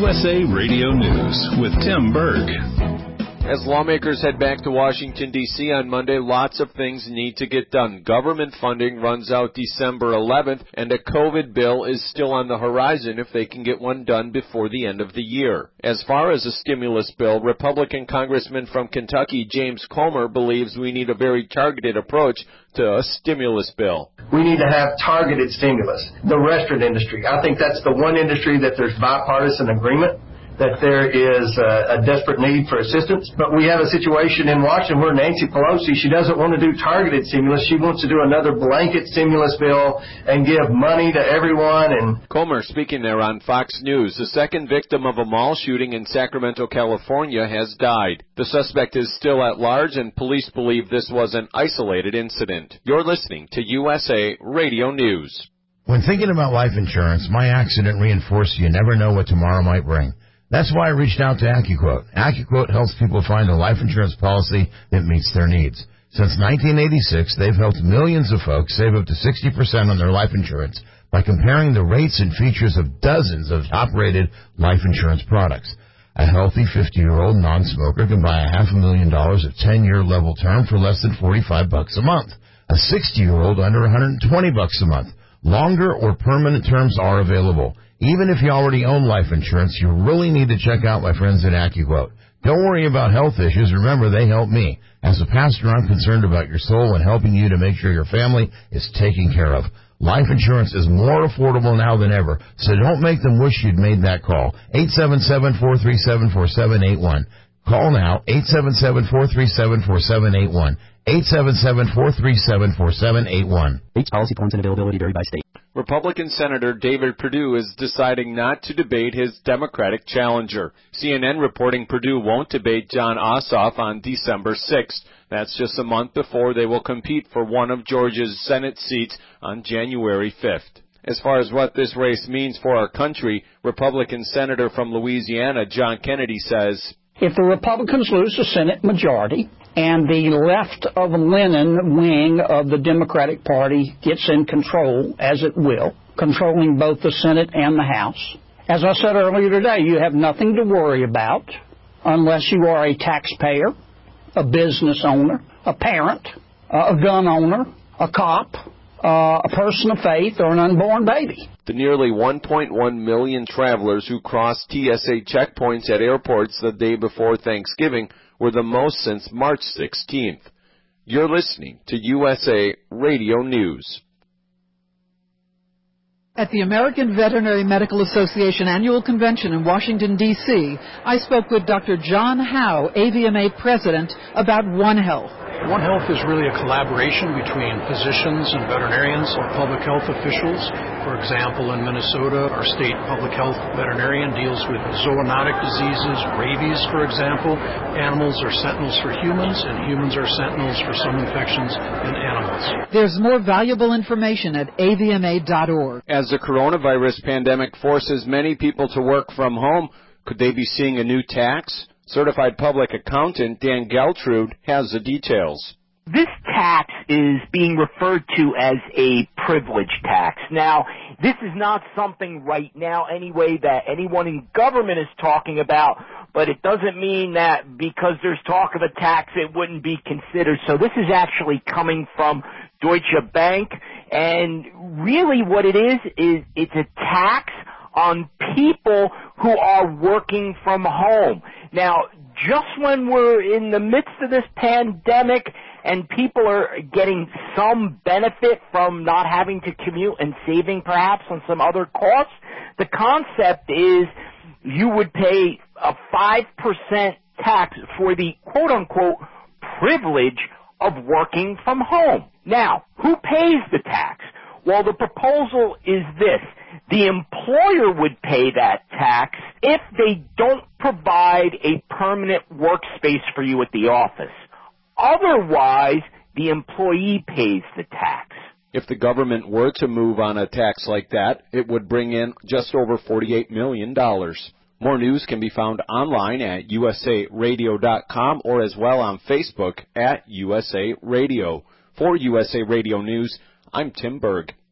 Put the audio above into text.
USA Radio News with Tim Berg. As lawmakers head back to Washington, D.C. on Monday, lots of things need to get done. Government funding runs out December 11th, and a COVID bill is still on the horizon if they can get one done before the end of the year. As far as a stimulus bill, Republican Congressman from Kentucky, James Comer, believes we need a very targeted approach to a stimulus bill. We need to have targeted stimulus. The restaurant industry, I think that's the one industry that there's bipartisan agreement that there is a desperate need for assistance. But we have a situation in Washington where Nancy Pelosi, she doesn't want to do targeted stimulus. She wants to do another blanket stimulus bill and give money to everyone. And Comer speaking there on Fox News. The second victim of a mall shooting in Sacramento, California has died. The suspect is still at large, and police believe this was an isolated incident. You're listening to USA Radio News. When thinking about life insurance, my accident reinforced you never know what tomorrow might bring. That's why I reached out to AccuQuote. AccuQuote helps people find a life insurance policy that meets their needs. Since 1986, they've helped millions of folks save up to 60% on their life insurance by comparing the rates and features of dozens of top-rated life insurance products. A healthy 50-year-old non-smoker can buy $500,000 of 10-year level term for less than $45 a month. A 60-year-old under $120 a month. Longer or permanent terms are available. Even if you already own life insurance, you really need to check out my friends at AccuQuote. Don't worry about health issues. Remember, they help me. As a pastor, I'm concerned about your soul and helping you to make sure your family is taken care of. Life insurance is more affordable now than ever, so don't make them wish you'd made that call. 877-437-4781. Call now, 877-437-4781. 877-437-4781. Rates, policy forms, and availability vary by state. Republican Senator David Perdue is deciding not to debate his Democratic challenger. CNN reporting Perdue won't debate Jon Ossoff on December 6th. That's just a month before they will compete for one of Georgia's Senate seats on January 5th. As far as what this race means for our country, Republican Senator from Louisiana John Kennedy says, if the Republicans lose the Senate majority and the left of Lenin wing of the Democratic Party gets in control, as it will, controlling both the Senate and the House, as I said earlier today, you have nothing to worry about unless you are a taxpayer, a business owner, a parent, a gun owner, a cop, a person of faith, or an unborn baby. The nearly 1.1 million travelers who crossed TSA checkpoints at airports the day before Thanksgiving were the most since March 16th. You're listening to USA Radio News. At the American Veterinary Medical Association Annual Convention in Washington, D.C., I spoke with Dr. John Howe, AVMA President, about One Health. One Health is really a collaboration between physicians and veterinarians or public health officials. For example, in Minnesota, our state public health veterinarian deals with zoonotic diseases, rabies, for example. Animals are sentinels for humans, and humans are sentinels for some infections in animals. There's more valuable information at avma.org. As the coronavirus pandemic forces many people to work from home, could they be seeing a new tax? Certified public accountant Dan Geltrude has the details. This tax is being referred to as a privilege tax. Now, this is not something right now anyway that anyone in government is talking about, but it doesn't mean that because there's talk of a tax it wouldn't be considered. So this is actually coming from Deutsche Bank, and really what it is it's a tax on people who are working from home. Now, just when we're in the midst of this pandemic and people are getting some benefit from not having to commute and saving perhaps on some other costs, the concept is you would pay a 5% tax for the quote-unquote privilege of working from home. Now, who pays the tax? Well, the proposal is this. The employer would pay that tax if they don't provide a permanent workspace for you at the office. Otherwise, the employee pays the tax. If the government were to move on a tax like that, it would bring in just over $48 million. More news can be found online at usaradio.com or as well on Facebook at USA Radio. For USA Radio News, I'm Tim Berg.